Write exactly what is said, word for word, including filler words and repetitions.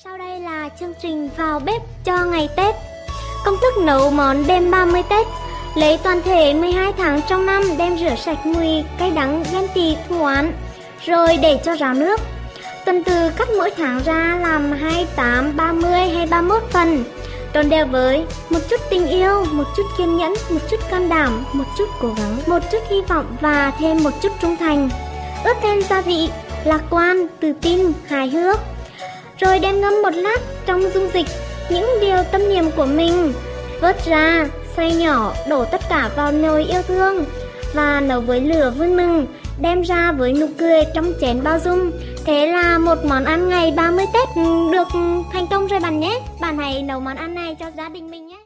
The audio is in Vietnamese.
Sau đây là chương trình vào bếp cho ngày Tết. Công thức nấu món đêm ba mươi Tết. Lấy toàn thể mười hai tháng trong năm đem rửa sạch mùi, cay đắng, ghen tị, thù oán, rồi để cho ráo nước. Tuần từ cắt mỗi tháng ra làm hai mươi tám, ba mươi hay ba mươi mốt phần. Trộn đều với một chút tình yêu, một chút kiên nhẫn, một chút can đảm, một chút cố gắng, một chút hy vọng và thêm một chút trung thành. Ướp thêm gia vị, lạc quan, tự tin, hài hước. Rồi đem ngâm một lát trong dung dịch những điều tâm niệm của mình. Vớt ra, xay nhỏ, đổ tất cả vào nồi yêu thương và nấu với lửa vui mừng, đem ra với nụ cười trong chén bao dung. Thế là một món ăn ngày ba mươi Tết được thành công rồi bạn nhé. Bạn hãy nấu món ăn này cho gia đình mình nhé.